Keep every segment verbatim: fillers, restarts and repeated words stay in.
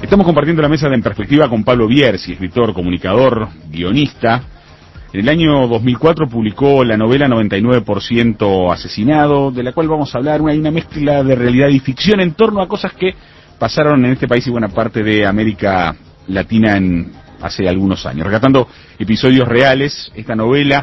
Estamos compartiendo la mesa de En Perspectiva con Pablo Bierzi, escritor, comunicador, guionista. En el año dos mil cuatro publicó la novela noventa y nueve por ciento asesinado, de la cual vamos a hablar. Hay una mezcla de realidad y ficción en torno a cosas que pasaron en este país y buena parte de América Latina en hace algunos años. Rescatando episodios reales, esta novela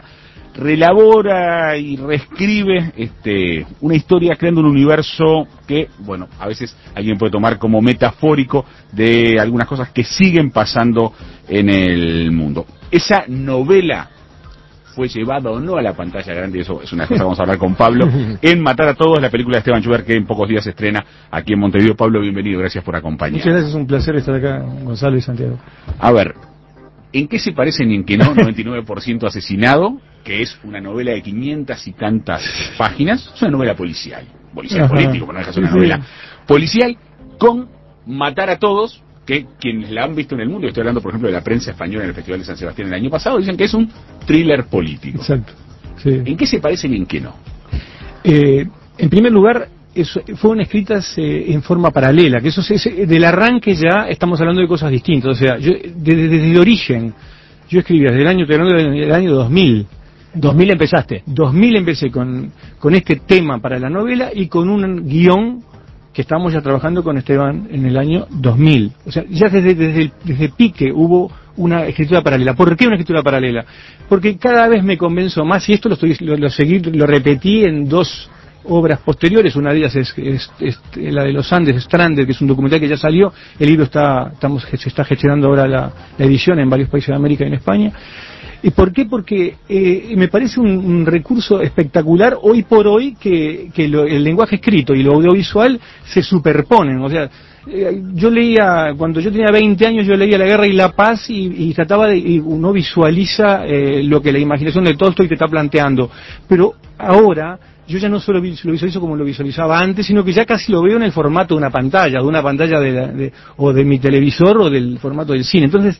relabora y reescribe este, una historia creando un universo que, bueno, a veces alguien puede tomar como metafórico de algunas cosas que siguen pasando en el mundo. Esa novela fue llevada o no a la pantalla grande, eso es una cosa que vamos a hablar con Pablo, en Matar a Todos, la película de Esteban Schubert que en pocos días se estrena aquí en Montevideo. Pablo, bienvenido, gracias por acompañarnos. Muchas gracias, es un placer estar acá, Gonzalo y Santiago. A ver, ¿en qué se parecen y en qué no noventa y nueve por ciento asesinado, que es una novela de quinientas y tantas páginas? Es una novela policial, policial Ajá. político, pero no deja de ser una sí, novela sí. policial, con Matar a Todos, que quienes la han visto en el mundo, estoy hablando por ejemplo de la prensa española en el Festival de San Sebastián el año pasado, dicen que es un thriller político. Exacto. Sí. ¿En qué se parecen y en qué no? Eh, en primer lugar, eso, fueron escritas eh, en forma paralela, que eso es, del arranque ya estamos hablando de cosas distintas. O sea, yo desde, desde el origen, yo escribía desde el año, estoy hablando del año dos mil. ¿dos mil empezaste? dos mil empecé con, con este tema para la novela y con un guión que estamos ya trabajando con Esteban en el año dos mil. O sea, ya desde, desde, desde pique hubo una escritura paralela. ¿Por qué una escritura paralela? Porque cada vez me convenzo más, y esto lo, estoy, lo, lo, seguí, lo repetí en dos obras posteriores, una de ellas es, es, es, es la de los Andes, Stranded, que es un documental que ya salió, el libro está, estamos, se está gestionando ahora la, la edición en varios países de América y en España. ¿Y por qué? Porque eh, me parece un, un recurso espectacular hoy por hoy que, que lo, el lenguaje escrito y lo audiovisual se superponen. O sea, eh, yo leía, cuando yo tenía veinte años, yo leía La Guerra y la Paz y, y trataba de, y uno visualiza eh, lo que la imaginación de Tolstoy te está planteando. Pero ahora yo ya no solo lo visualizo como lo visualizaba antes, sino que ya casi lo veo en el formato de una pantalla, de una pantalla de, la, de o de mi televisor o del formato del cine. Entonces,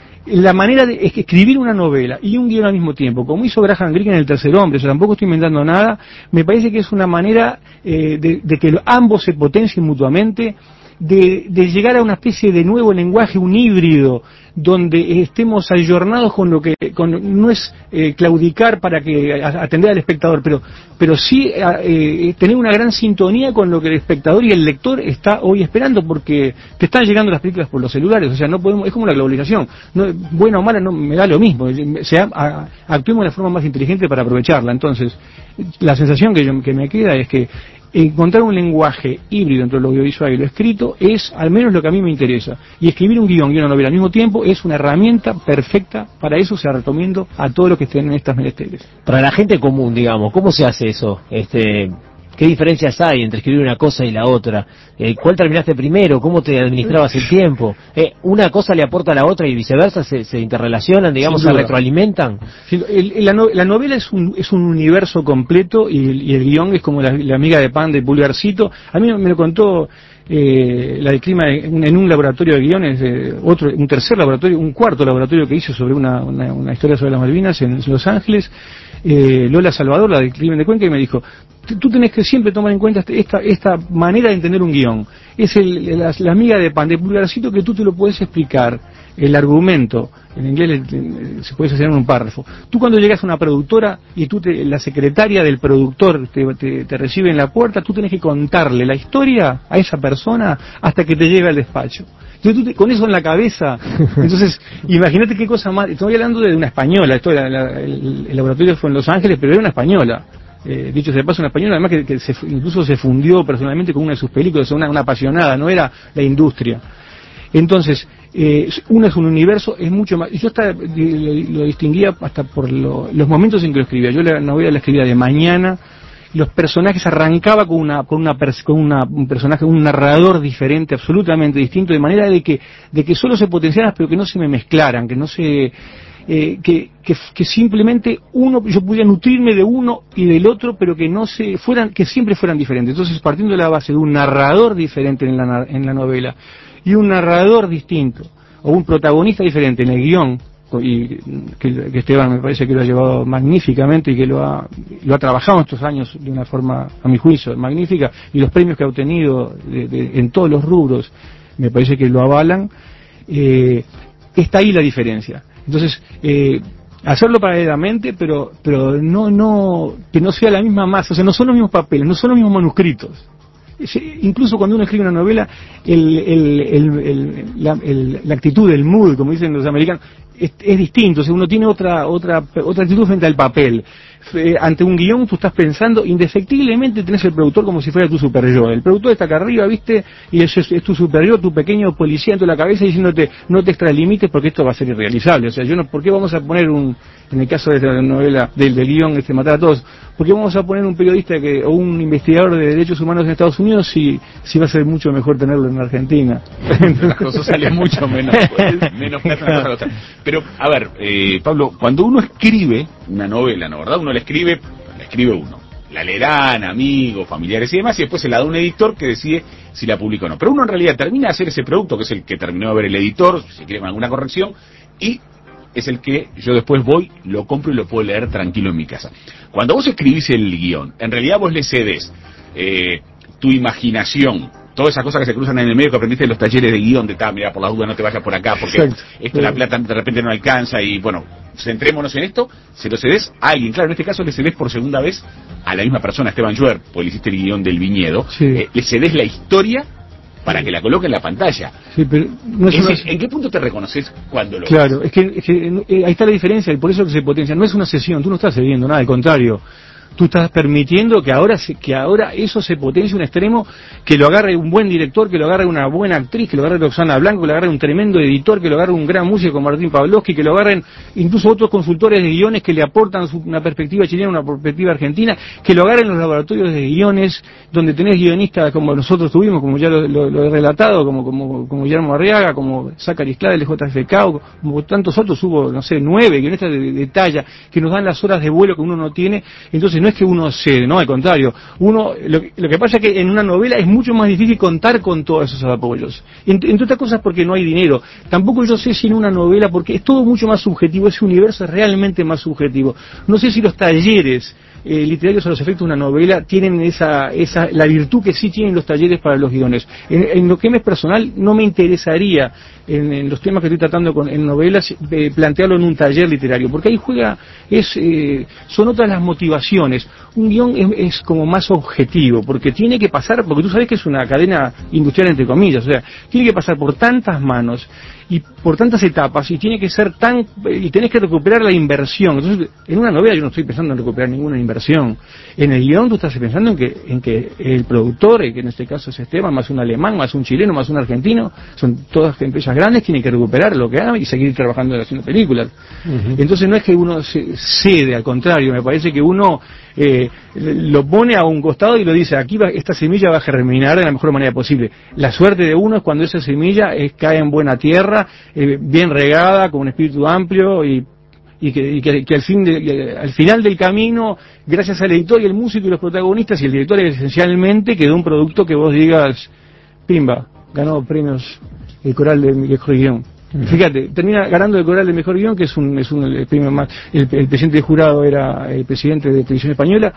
la manera de es que escribir una novela y un guión al mismo tiempo, como hizo Graham Greene en El Tercer Hombre, o sea, tampoco estoy inventando nada, me parece que es una manera eh, de, de que ambos se potencien mutuamente, de, de llegar a una especie de nuevo lenguaje, un híbrido, donde estemos ayornados con lo que, con, no es eh, claudicar para que a, atender al espectador, pero, pero sí eh, tener una gran sintonía con lo que el espectador y el lector está hoy esperando, porque te están llegando las películas por los celulares, o sea, no podemos, es como la globalización, no, buena o mala no me da lo mismo, o sea, a, actuemos de la forma más inteligente para aprovecharla. Entonces, la sensación que, yo, que me queda es que encontrar un lenguaje híbrido entre lo audiovisual y lo escrito es al menos lo que a mí me interesa, y escribir un guión y una novela al mismo tiempo es una herramienta perfecta para eso. Se la recomiendo a todos los que estén en estas menesteres. Para la gente común, digamos, ¿cómo se hace eso? Este, ¿qué diferencias hay entre escribir una cosa y la otra? Eh, ¿Cuál terminaste primero? ¿Cómo te administrabas el tiempo? Eh, ¿Una cosa le aporta a la otra y viceversa? ¿Se, se interrelacionan, digamos, se retroalimentan? Sí, el, el, la, no, la novela es un, es un universo completo y el, y el guión es como la, la amiga de pan de Pulgarcito. A mí me lo contó eh, la de Clima en, en un laboratorio de guiones, eh, otro, un tercer laboratorio, un cuarto laboratorio que hizo sobre una, una, una historia sobre las Malvinas en, en Los Ángeles. Eh, Lola Salvador, la del Crimen de Cuenca, y me dijo: tú tenés que siempre tomar en cuenta esta, esta manera de entender un guión. Es el, la, la amiga de pan de Pulgarcito que tú te lo puedes explicar, el argumento, en inglés se puede hacer en un párrafo. Tú cuando llegas a una productora y tú te, la secretaria del productor te, te, te recibe en la puerta, tú tenés que contarle la historia a esa persona hasta que te llegue al despacho. Entonces, tú te, con eso en la cabeza, entonces imagínate qué cosa más. Estoy hablando de una española, esto, la, la, el, el laboratorio fue en Los Ángeles, pero era una española. Eh, dicho sea de paso, una española además que, que se, incluso se fundió personalmente con una de sus películas, una, una apasionada, no era la industria. Entonces, eh, uno es un universo, es mucho más. Yo hasta lo, lo distinguía hasta por lo, los momentos en que lo escribía. Yo la novela la escribía de mañana. Los personajes arrancaba con una con una con una, un personaje, un narrador diferente, absolutamente distinto, de manera de que de que solo se potenciaran, pero que no se me mezclaran, que no se eh, que, que que simplemente uno, yo pudiera nutrirme de uno y del otro, pero que no se fueran, que siempre fueran diferentes. Entonces, partiendo de la base de un narrador diferente en la en la novela y un narrador distinto o un protagonista diferente en el guión, y que, que Esteban me parece que lo ha llevado magníficamente y que lo ha, lo ha trabajado en estos años de una forma, a mi juicio, magnífica, y los premios que ha obtenido de, de, en todos los rubros me parece que lo avalan. Eh, está ahí la diferencia. Entonces, eh, hacerlo paralelamente, pero pero no no que no sea la misma masa, o sea, no son los mismos papeles, no son los mismos manuscritos. Es, incluso cuando uno escribe una novela, el, el, el, el, la, el, la actitud, el mood, como dicen los americanos, es, es distinto. O sea, uno tiene otra otra otra actitud frente al papel. Eh, ante un guión tú estás pensando, indefectiblemente tenés el productor como si fuera tu super yo. El productor está acá arriba, ¿viste? Y es, es, es tu super yo, tu pequeño policía en tu la cabeza diciéndote, no te extralimites porque esto va a ser irrealizable. O sea, yo no, ¿por qué vamos a poner un, en el caso de la novela, del, del guión, este, Matar a Todos, ¿por qué vamos a poner un periodista que, o un investigador de derechos humanos en Estados Unidos si, si va a ser mucho mejor tenerlo en Argentina? Las cosas salen mucho menos, menos plata una cosa a la otra. Pero, a ver, eh, Pablo, cuando uno escribe una novela, ¿no verdad? Uno la escribe, la escribe uno. La leerán amigos, familiares y demás, y después se la da un editor que decide si la publica o no. Pero uno en realidad termina de hacer ese producto, que es el que terminó de ver el editor, si quiere con alguna corrección, y es el que yo después voy, lo compro y lo puedo leer tranquilo en mi casa. Cuando vos escribís el guión, en realidad vos le cedes eh, tu imaginación, todas esas cosas que se cruzan en el medio que aprendiste en los talleres de guión, de tal, mira, por las dudas no te vayas por acá, porque Exacto. esto la plata de repente no alcanza, y bueno, centrémonos en esto, se lo cedes a alguien. Claro, en este caso le cedes por segunda vez a la misma persona, Esteban Schwer, pues le hiciste el guión del Viñedo, Sí. eh, le cedes la historia para que la coloque en la pantalla. Sí, pero no es Es una... decir, ¿en qué punto te reconoces cuando lo Claro, ves? es que, es que eh, ahí está la diferencia, y por eso que se potencia. No es una sesión, tú no estás cediendo nada, al contrario. Tú estás permitiendo que ahora se, que ahora eso se potencie a un extremo, que lo agarre un buen director, que lo agarre una buena actriz, que lo agarre Roxana Blanco, que lo agarre un tremendo editor, que lo agarre un gran músico como Martín Pavlovsky, que lo agarren incluso otros consultores de guiones que le aportan su, una perspectiva chilena, una perspectiva argentina, que lo agarren los laboratorios de guiones, donde tenés guionistas como nosotros tuvimos, como ya lo, lo, lo he relatado, como, como, como Guillermo Arriaga, como Zachary Clave del J F K, o como tantos otros, hubo, no sé, nueve guionistas de, de talla, que nos dan las horas de vuelo que uno no tiene. Entonces no es que uno cede, no, al contrario, uno, lo, lo que pasa es que en una novela es mucho más difícil contar con todos esos apoyos, entre, entre otras cosas porque no hay dinero. Tampoco yo sé si en una novela, porque es todo mucho más subjetivo, ese universo es realmente más subjetivo. No sé si los talleres eh, literarios a los efectos de una novela tienen esa, esa, la virtud que sí tienen los talleres para los guiones. En, en lo que me es personal, no me interesaría en, en los temas que estoy tratando con, en novelas, eh, plantearlo en un taller literario, porque ahí juega, es, eh, son otras las motivaciones. Un guión es, es como más objetivo, porque tiene que pasar, porque tú sabes que es una cadena industrial entre comillas, o sea, tiene que pasar por tantas manos y por tantas etapas, y tiene que ser tan, y tenés que recuperar la inversión. Entonces, en una novela yo no estoy pensando en recuperar ninguna inversión. En el guión tú estás pensando en que, en que el productor, que en este caso es Esteban, más un alemán, más un chileno, más un argentino, son todas empresas grandes, tienen que recuperar lo que hagan y seguir trabajando haciendo películas. Uh-huh. Entonces no es que uno se cede, al contrario, me parece que uno eh, lo pone a un costado y lo dice, aquí va, esta semilla va a germinar de la mejor manera posible. La suerte de uno es cuando esa semilla es, cae en buena tierra, eh, bien regada, con un espíritu amplio, y y que, y que, que al, fin de, al final del camino, gracias al editor y el músico y los protagonistas y el director, esencialmente quedó un producto que vos digas, pimba, ganó premios el coral de mejor guión. Uh-huh. Fíjate, termina ganando el coral de mejor guión, que es un, es un el premio más, el, el presidente del jurado era el presidente de Televisión Española.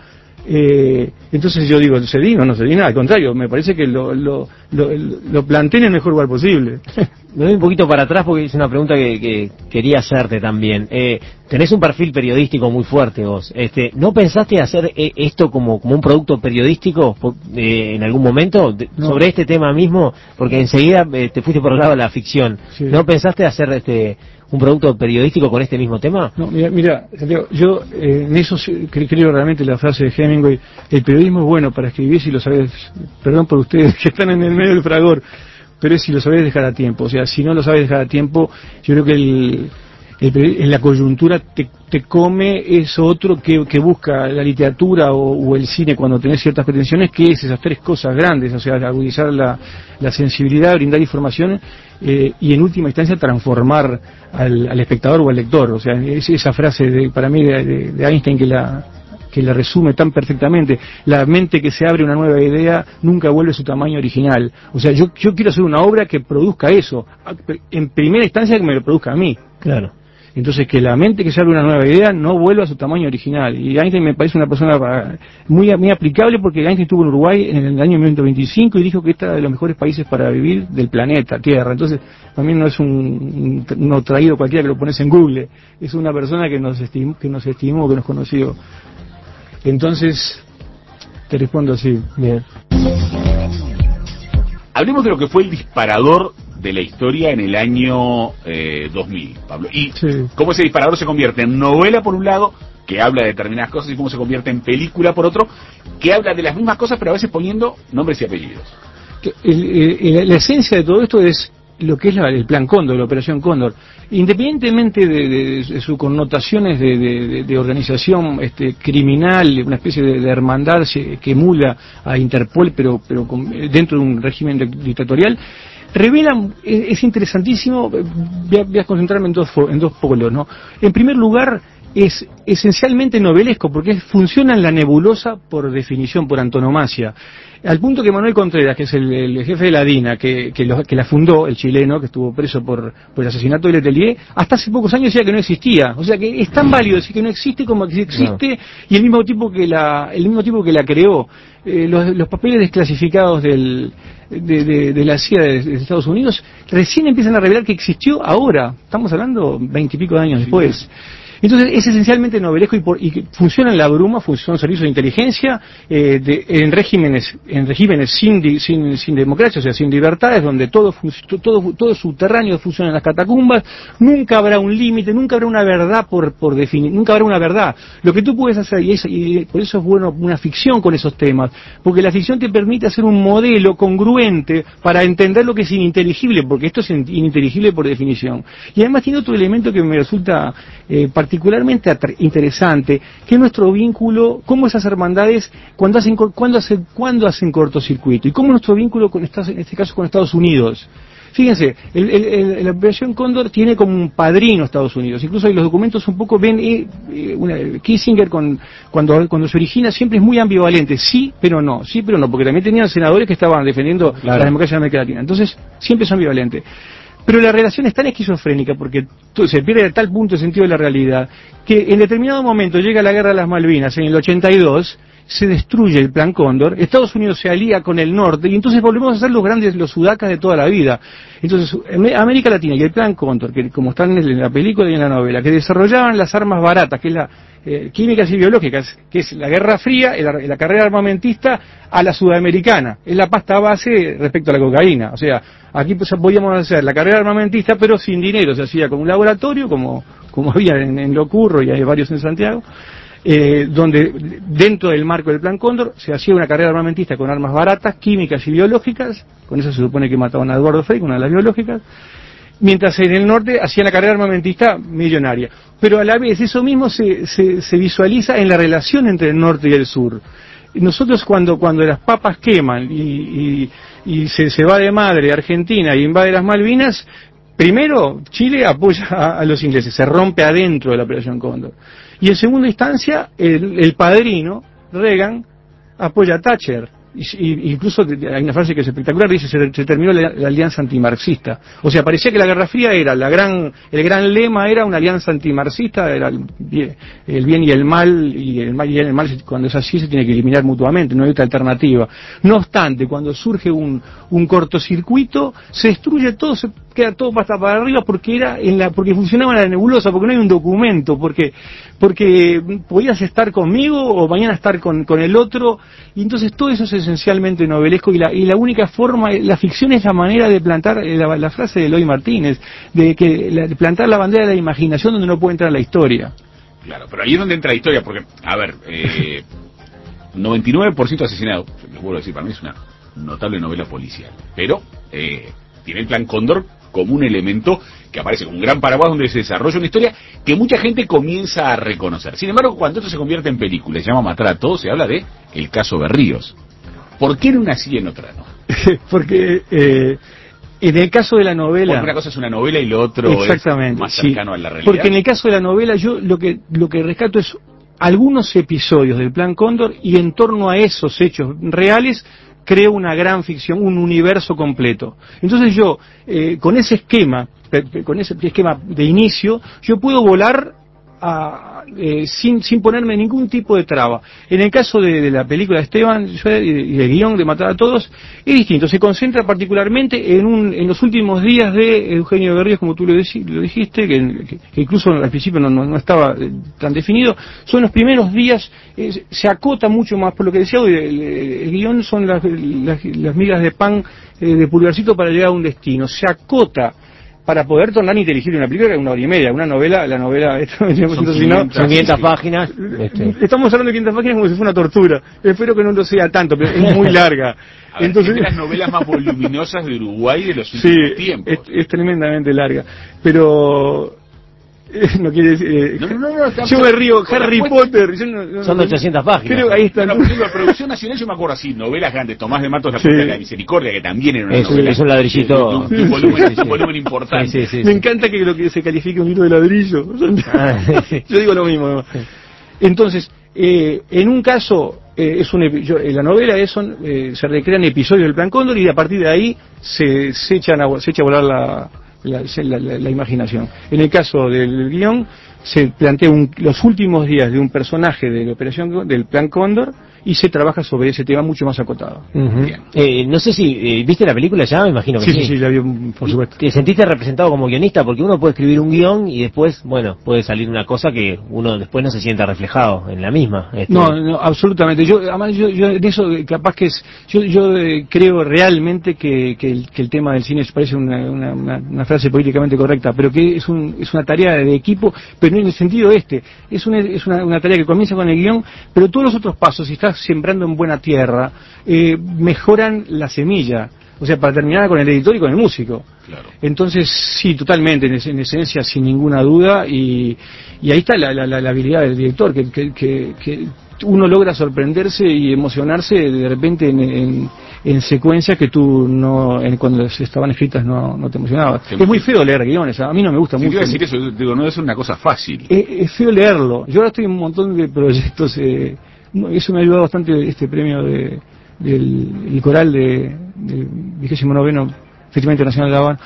Eh, entonces yo digo, ¿cedí? No, no cedí nada, al contrario, me parece que lo, lo, lo, lo planteé en el mejor lugar posible. Me doy un poquito para atrás porque es una pregunta que, que quería hacerte también. Eh, tenés un perfil periodístico muy fuerte vos. Este, ¿no pensaste hacer eh, esto como, como un producto periodístico eh, en algún momento de, no. sobre este tema mismo? Porque enseguida eh, te fuiste por el lado de la ficción. Sí. ¿No pensaste hacer este un producto periodístico con este mismo tema? No, mira, mira Santiago, yo eh, en eso creo realmente la frase de Hemingway, el periodismo es bueno para escribir si lo sabes, perdón por ustedes que están en el medio del fragor, pero es si lo sabes dejar a tiempo. O sea, si no lo sabes dejar a tiempo, yo creo que el, el, en la coyuntura te, te come es otro que, que busca la literatura o, o el cine cuando tenés ciertas pretensiones, que es esas tres cosas grandes, o sea, agudizar la, la sensibilidad, brindar información eh, y en última instancia transformar al, al espectador o al lector. O sea, es esa frase de, para mí de, de, de Einstein que la que la resume tan perfectamente: la mente que se abre a una nueva idea nunca vuelve a su tamaño original. O sea, yo, yo quiero hacer una obra que produzca eso, en primera instancia que me lo produzca a mí. Claro. Entonces, que la mente que se abre una nueva idea no vuelva a su tamaño original. Y Einstein me parece una persona muy, muy aplicable, porque Einstein estuvo en Uruguay en el año mil novecientos veinticinco y dijo que este era de los mejores países para vivir del planeta, Tierra. Entonces, también no es un, un no traído cualquiera que lo pones en Google. Es una persona que nos estimó, que nos estimó, que nos conoció. Entonces, te respondo así. Bien. Hablemos de lo que fue el disparador de la historia en el año eh, dos mil, Pablo. Y sí, cómo ese disparador se convierte en novela por un lado, que habla de determinadas cosas, y cómo se convierte en película por otro, que habla de las mismas cosas, pero a veces poniendo nombres y apellidos. El, el, la esencia de todo esto es lo que es la, el plan Cóndor, la operación Cóndor. Independientemente de, de, de sus connotaciones de, de, de organización este, criminal, una especie de, de hermandad que emula a Interpol, pero, pero con, dentro de un régimen dictatorial, revelan, es, es interesantísimo. Voy a, voy a concentrarme en dos, en dos polos, ¿no? En primer lugar, es esencialmente novelesco, porque funciona en la nebulosa por definición, por antonomasia, al punto que Manuel Contreras, que es el, el jefe de la DINA, que, que, lo, que la fundó, el chileno, que estuvo preso por, por el asesinato de Letelier, hasta hace pocos años decía que no existía. O sea que es tan válido decir que no existe como que existe, no. Y el mismo tipo que la, el mismo tipo que la creó. Eh, los, los papeles desclasificados del, de, de, de la C I A de, de Estados Unidos recién empiezan a revelar que existió ahora. Estamos hablando veintipico de años después. Sí. Entonces es esencialmente novelesco y, por, y funciona en la bruma, funciona en servicios de inteligencia, eh, de, en regímenes en regímenes sin, di, sin sin democracia, o sea, sin libertades, donde todo todo todo subterráneo funciona en las catacumbas. Nunca habrá un límite, nunca habrá una verdad por por definir, nunca habrá una verdad. Lo que tú puedes hacer, y, es, y por eso es bueno una ficción con esos temas, porque la ficción te permite hacer un modelo congruente para entender lo que es ininteligible, porque esto es ininteligible por definición. Y además tiene otro elemento que me resulta eh, particular particularmente interesante, que es nuestro vínculo, cómo esas hermandades, cuando hacen, cuando hacen, cuando hacen cortocircuito, y cómo nuestro vínculo, con Estados, en este caso con Estados Unidos. Fíjense, el, el, el, la operación Cóndor tiene como un padrino Estados Unidos, incluso ahí los documentos un poco ven, eh, eh, una, Kissinger con, cuando, cuando se origina siempre es muy ambivalente, sí pero no, sí pero no, porque también tenían senadores que estaban defendiendo claro. la democracia en América Latina, entonces siempre es ambivalente. Pero la relación es tan esquizofrénica, porque se pierde a tal punto el sentido de la realidad, que en determinado momento llega la guerra de las Malvinas, en el ochenta y dos, se destruye el plan Cóndor, Estados Unidos se alía con el norte, y entonces volvemos a ser los grandes, los sudacas de toda la vida. Entonces, América Latina y el plan Cóndor, que como están en la película y en la novela, que desarrollaban las armas baratas, que es la eh, químicas y biológicas, que es la Guerra Fría, la, la carrera armamentista a la sudamericana, es la pasta base respecto a la cocaína. O sea, aquí pues, podíamos hacer la carrera armamentista, pero sin dinero, se hacía con un laboratorio, como, como había en, en Locurro, y hay varios en Santiago, Eh, donde dentro del marco del plan Cóndor se hacía una carrera armamentista con armas baratas, químicas y biológicas, con eso se supone que mataban a Eduardo Frei, una de las biológicas, mientras en el norte hacía la carrera armamentista millonaria. Pero a la vez eso mismo se, se, se visualiza en la relación entre el norte y el sur. Nosotros cuando, cuando las papas queman y, y, y se, se va de madre Argentina y invade las Malvinas, primero Chile apoya a, a los ingleses, se rompe adentro de la operación Cóndor. Y en segunda instancia, el, el padrino, Reagan, apoya a Thatcher. Y, y, incluso hay una frase que es espectacular, dice, se, se terminó la, la alianza antimarxista. O sea, parecía que la Guerra Fría era, la gran, el gran lema era una alianza antimarxista, era el bien, el bien y el mal, y el mal y el mal, cuando es así, se tiene que eliminar mutuamente, no hay otra alternativa. No obstante, cuando surge un, un cortocircuito, se destruye todo, se queda todo pasta para arriba, porque era en la, porque funcionaba en la nebulosa, porque no hay un documento, porque, porque podías estar conmigo o mañana estar con, con el otro, y entonces todo eso es esencialmente novelesco, y la, y la única forma, la ficción es la manera de plantar, la, la frase de Eloy Martínez, de que la, de plantar la bandera de la imaginación donde no puede entrar la historia. Claro, pero ahí es donde entra la historia, porque, a ver, eh, noventa y nueve por ciento asesinado, les vuelvo a decir, para mí es una notable novela policial, pero eh, tiene el plan Cóndor como un elemento que aparece como un gran paraguas donde se desarrolla una historia que mucha gente comienza a reconocer. Sin embargo, cuando esto se convierte en película y se llama Matar a Todos, se habla de el caso Berríos. ¿Por qué en una sí y en otra no? Porque eh, en el caso de la novela... Porque una cosa es una novela y lo otro es más cercano sí, a la realidad. Porque en el caso de la novela yo lo que, lo que rescato es algunos episodios del plan Cóndor, y en torno a esos hechos reales creo una gran ficción, un universo completo. Entonces yo, eh, con ese esquema, con ese esquema de inicio, yo puedo volar a, eh, sin, sin ponerme ningún tipo de traba. En el caso de, de la película de Esteban yo, y del guión de Matar a Todos, es distinto, se concentra particularmente en, un, en los últimos días de Eugenio Berríos, como tú lo, decí, lo dijiste, que, que, que incluso al principio no, no, no estaba tan definido. Son los primeros días, eh, se acota mucho más, por lo que decía hoy, el, el, el guión son las, las, las migas de pan eh, de Pulgarcito para llegar a un destino, se acota para poder tornar inteligible una película que es una hora y media, una novela, la novela, esto, son quinientas páginas. Este. Estamos hablando de quinientas páginas como si fuera una tortura. Espero que no lo sea tanto, pero es muy larga. A ver, entonces, es de las novelas más voluminosas de Uruguay de los últimos sí, tiempos. Es, es tremendamente larga, pero no quiere decir eh, no, no, no, no, yo me río Harry Potter yo no, no, son de ochocientas páginas pero ahí está no, no, la producción nacional yo me acuerdo así, novelas grandes, Tomás de Matos, La sí. Puerta de la Misericordia, que también era una es, novela es un ladrillito de, de, de, de un, volumen, sí, sí. un volumen importante. Sí, sí, sí, me sí. encanta que lo que se califique un libro de ladrillo. Ah, sí. Yo digo lo mismo. Entonces eh, en un caso eh, es un yo, en la novela es son, eh, se recrean episodios del Plan Cóndor y a partir de ahí se, se echan a, se echa a volar la La, la, la, la imaginación. En el caso del guión se plantea un, los últimos días de un personaje de la operación del Plan Cóndor y se trabaja sobre ese tema mucho más acotado. Uh-huh. eh, no sé si eh, viste la película ya, me imagino que sí. Sí, sí, sí, la vi, por supuesto. ¿Te sentiste representado como guionista? Porque uno puede escribir un guión y después, bueno, puede salir una cosa que uno después no se sienta reflejado en la misma. Este... No, no, absolutamente. Yo, además, yo, yo de eso capaz que es, yo, yo eh, creo realmente que, que, el, que el tema del cine parece una, una, una, una frase políticamente correcta, pero que es, un, es una tarea de equipo, pero en el sentido este, es una, es una, una tarea que comienza con el guión, pero todos los otros pasos, si estás sembrando en buena tierra, eh, mejoran la semilla. O sea, para terminar con el editor y con el músico. Claro. Entonces, sí, totalmente, en, en esencia, sin ninguna duda, y, y ahí está la, la, la habilidad del director, que, que, que, que uno logra sorprenderse y emocionarse de repente en, en, en secuencias que tú no, en, cuando estaban escritas no, no te emocionabas. Sí, es muy feo leer guiones, a mí no me gusta sí, mucho. Quiero decir eso, digo, no es una cosa fácil. Es, es feo leerlo. Yo ahora estoy en un montón de proyectos, eh, eso me ha ayudado bastante este premio de del el coral de, del vigésimo noveno Festival Internacional de La Habana,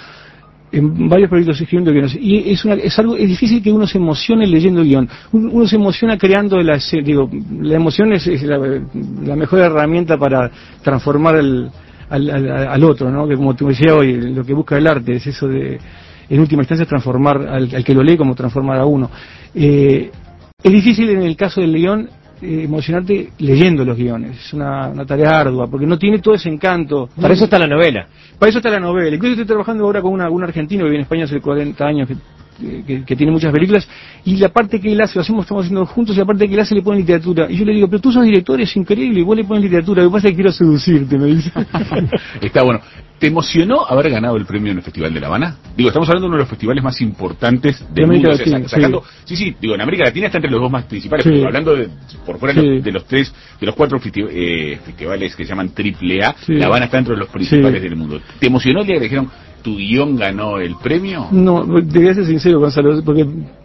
en varios proyectos escribiendo guiones, y es una, es algo, es difícil que uno se emocione leyendo el guión, uno se emociona creando la, digo, la emoción es, es la, la mejor herramienta para transformar el, al, al, al otro, ¿no? Que como te decía hoy, lo que busca el arte es eso de, en última instancia, transformar al, al que lo lee como transformar a uno. Eh, es difícil en el caso del guión Eh, emocionarte leyendo los guiones, es una, una tarea ardua porque no tiene todo ese encanto. Para eso está la novela. Para eso está la novela. Incluso estoy trabajando ahora con una, un argentino que vive en España hace cuarenta años, que, que, que tiene muchas películas, y la parte que él hace, lo hacemos, estamos haciendo juntos, y la parte que él hace le pone literatura. Y yo le digo, pero tú sos director, es increíble, y vos le pones literatura, lo que pasa es que quiero seducirte, me dice. Está bueno. ¿Te emocionó haber ganado el premio en el Festival de La Habana? Digo, estamos hablando de uno de los festivales más importantes del mundo. Latina, o sea, sacando, sí. sí, sí, digo, en América Latina está entre los dos más principales, sí. pero hablando de, por fuera sí. de, los, de los tres, de los cuatro festi eh, festivales que se llaman triple A, sí. La Habana está entre los principales sí. del mundo. ¿Te emocionó el día que dijeron, tu guión ganó el premio? No, te voy a ser sincero, Gonzalo, porque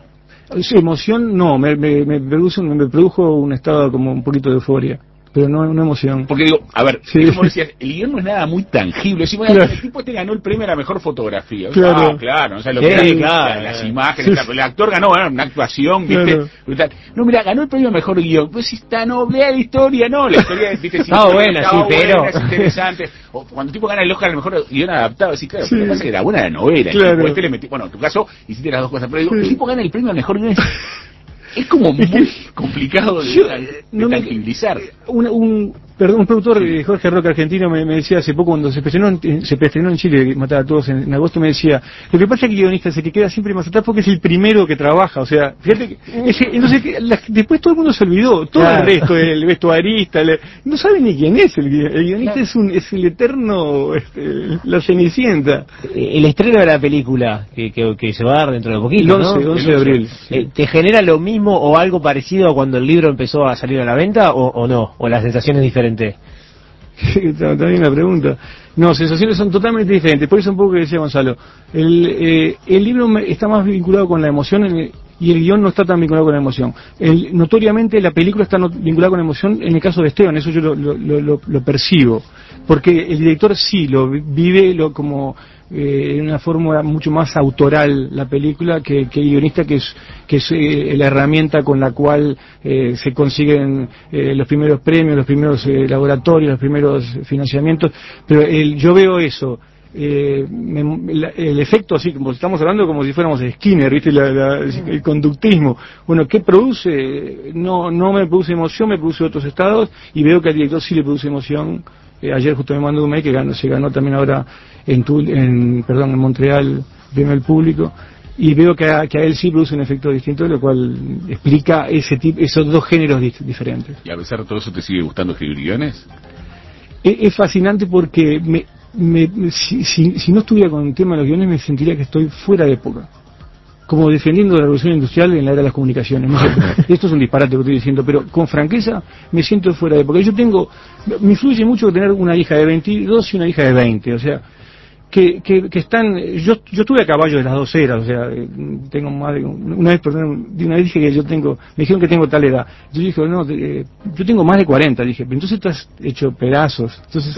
sí, emoción no, me, me, me, produjo, me produjo un estado como un poquito de euforia. Pero no una emoción. Porque digo, a ver, sí. como decías, el guión no es nada muy tangible. Si bueno, claro. El tipo te ganó el premio a la mejor fotografía. Claro. Ah, claro, o sea, lo sí, que era, claro. las imágenes, sí. El actor ganó, bueno, una actuación, ¿viste? Claro. Brutal. No, mira, ganó el premio a mejor guión. Pues si está noble la historia, no, la historia, ¿viste? Si estaba buena, estaba sí, buena, pero... es interesante. O cuando el tipo gana el Oscar al mejor guión adaptado, sí, claro, sí. pero pasa que era buena la novela. Claro. Tipo, este le metí, bueno, en tu caso, hiciste las dos cosas, pero digo, el tipo gana el premio a mejor guión. Es como muy complicado de, Yo, de no tangibilizar. Un, un, perdón, un productor, sí. Jorge Roca, argentino, me, me decía hace poco, cuando se estrenó en, se estrenó en Chile, Matar a Todos en, en agosto, me decía, lo que pasa es que el guionista se que queda siempre más atrás porque es el primero que trabaja, o sea, fíjate que, es, entonces, la, después todo el mundo se olvidó, todo claro. el resto, el vestuarista, el, no sabe ni quién es el, el guionista, claro. es un es el eterno, este, la Cenicienta. El estreno de la película, que, que, que se va a dar dentro de poquito, el once, ¿no? once de abril. Sí. ¿Te genera lo mismo o algo parecido a cuando el libro empezó a salir a la venta o, o no? ¿O la sensación es diferente? Está bien la pregunta. No, sensaciones son totalmente diferentes. Por eso un poco que decía Gonzalo. El, eh, el libro está más vinculado con la emoción en el, y el guión no está tan vinculado con la emoción. El, notoriamente la película está no, vinculada con la emoción en el caso de Esteban, eso yo lo, lo, lo, lo percibo. porque el director sí lo vive lo como eh, en una forma mucho más autoral la película que, que el guionista, que es que es eh, la herramienta con la cual eh, se consiguen eh, los primeros premios, los primeros eh, laboratorios, los primeros financiamientos, pero el, yo veo eso. Eh, me, la, el efecto así, como estamos hablando como si fuéramos Skinner, ¿viste? La, la, el conductismo. Bueno, ¿qué produce? No, no me produce emoción, me produce otros estados, y veo que al director sí le produce emoción. Eh, ayer justo me mandó un mail que ganó, se ganó también ahora en, Tul, en perdón en Montreal, vino el público, y veo que a, que a él sí produce un efecto distinto, lo cual explica ese tipo, esos dos géneros dif, diferentes. ¿Y a pesar de todo eso te sigue gustando escribir guiones? Es, es fascinante porque me Me, si, si, si no estuviera con el tema de los guiones me sentiría que estoy fuera de época, como defendiendo la revolución industrial en la era de las comunicaciones. No sé, esto es un disparate que estoy diciendo, pero con franqueza me siento fuera de época. Yo tengo, me influye mucho tener una hija de veintidós y una hija de veinte, o sea, que, que, que están, yo yo estuve a caballo de las dos eras, o sea, tengo más de, una vez, perdón, una vez dije que yo tengo, me dijeron que tengo tal edad, yo dije, no, eh, yo tengo más de cuarenta, dije, pero entonces estás hecho pedazos, entonces...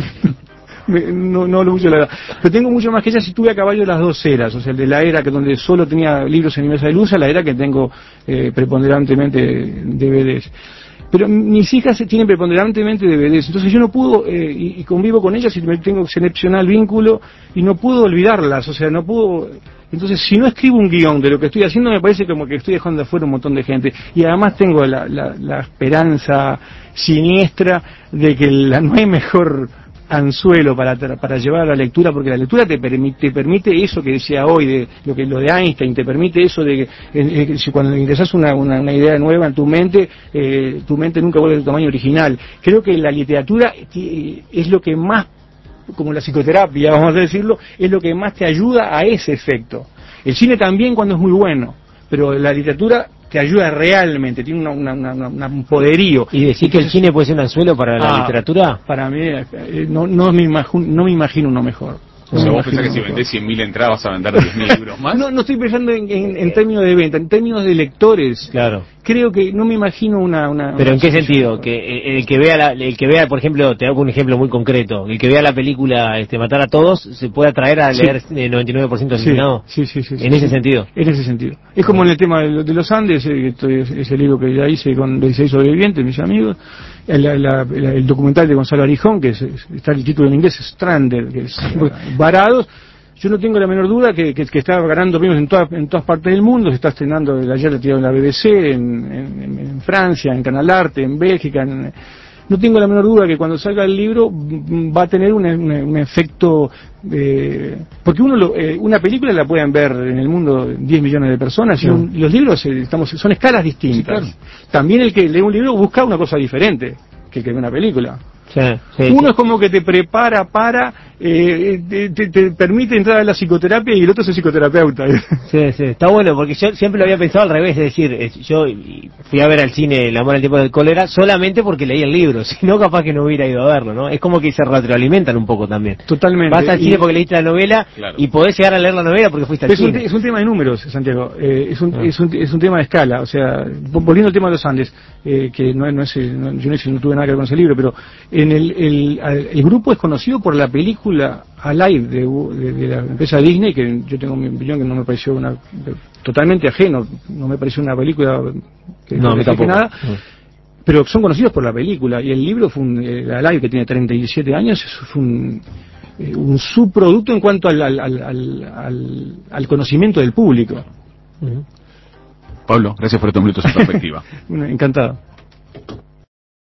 No, no lo mucho la edad, pero tengo mucho más que ella si tuve a caballo las dos eras, o sea, el de la era que donde solo tenía libros en mi mesa de luz, a la era que tengo eh, preponderantemente D V Ds. Pero mis hijas tienen preponderantemente D V Ds, entonces yo no puedo, eh, y, y convivo con ellas y me tengo excepcional vínculo, y no puedo olvidarlas, o sea, no puedo... Entonces, si no escribo un guión de lo que estoy haciendo, me parece como que estoy dejando afuera un montón de gente. Y además tengo la, la, la esperanza siniestra de que la, no hay mejor anzuelo para para llevar a la lectura, porque la lectura te permite te permite eso que decía hoy, de lo que lo de Einstein, te permite eso de que eh, eh, si cuando ingresas una, una, una idea nueva en tu mente, eh, tu mente nunca vuelve a su tamaño original. Creo que la literatura eh, es lo que más, como la psicoterapia, vamos a decirlo, es lo que más te ayuda a ese efecto. El cine también cuando es muy bueno, pero la literatura te ayuda realmente, tiene una, una, una, una, un poderío. ¿Y decir que el cine puede ser un anzuelo para la ah, literatura? Para mí, eh, no, no, me imagino, no me imagino uno mejor. O sea, vos pensás que si vendés cien mil entradas vas a vender diez mil libros más. No, no estoy pensando en, en, en términos de venta, en términos de lectores. Claro. Creo que no me imagino una... una ¿Pero una en qué sentido? Que el que vea, la, el que vea, por ejemplo, te hago un ejemplo muy concreto, el que vea la película este, Matar a Todos, ¿se puede atraer a leer sí. el noventa y nueve por ciento asignado? Sí, sí, sí, sí. En sí, ese sí. sentido. En ese sentido. Es como en el tema de, de los Andes, eh, ese libro que ya hice con dieciséis sobrevivientes, mis amigos, el, la, la, el documental de Gonzalo Arijón, que es, está el título en inglés, Stranded, que es Varados. Yo no tengo la menor duda que, que, que está ganando premios en, toda, en todas partes del mundo. Se está estrenando, ayer le tiraron en la B B C, en, en, en Francia, en Canal Arte, en Bélgica. En, no tengo la menor duda que cuando salga el libro va a tener un, un, un efecto... Eh, porque uno lo, eh, una película la pueden ver en el mundo diez millones de personas, y un, los libros eh, estamos, son escalas distintas. Sí, claro. También el que lee un libro busca una cosa diferente que el que ve una película. Sí, sí, uno sí. es como que te prepara para, eh, te, te, te permite entrar a la psicoterapia, y el otro es el psicoterapeuta. Sí, sí, está bueno, porque yo siempre lo había pensado al revés, es decir, yo fui a ver al cine El amor al tiempo del cólera solamente porque leí el libro, si no capaz que no hubiera ido a verlo, ¿no? Es como que se retroalimentan un poco también. Totalmente. Vas al cine y... porque leíste la novela, claro, y podés llegar a leer la novela porque fuiste al es cine. Un, es un tema de números, Santiago, eh, es, un, ah. es, un, es un tema de escala, o sea, volviendo al tema de los Andes, eh, que no, no es, no, yo no, no tuve nada que ver con ese libro, pero en el, el, el grupo es conocido por la película Alive de, de, de la empresa Disney, que yo tengo mi opinión que no me pareció una totalmente ajeno, no me pareció una película que no, no tampoco nada, no. Pero son conocidos por la película, y el libro fue un, el Alive, que tiene treinta y siete años, fue un, un subproducto en cuanto al, al, al, al, al conocimiento del público. Uh-huh. Pablo, gracias por estos minutos en perspectiva. Encantado.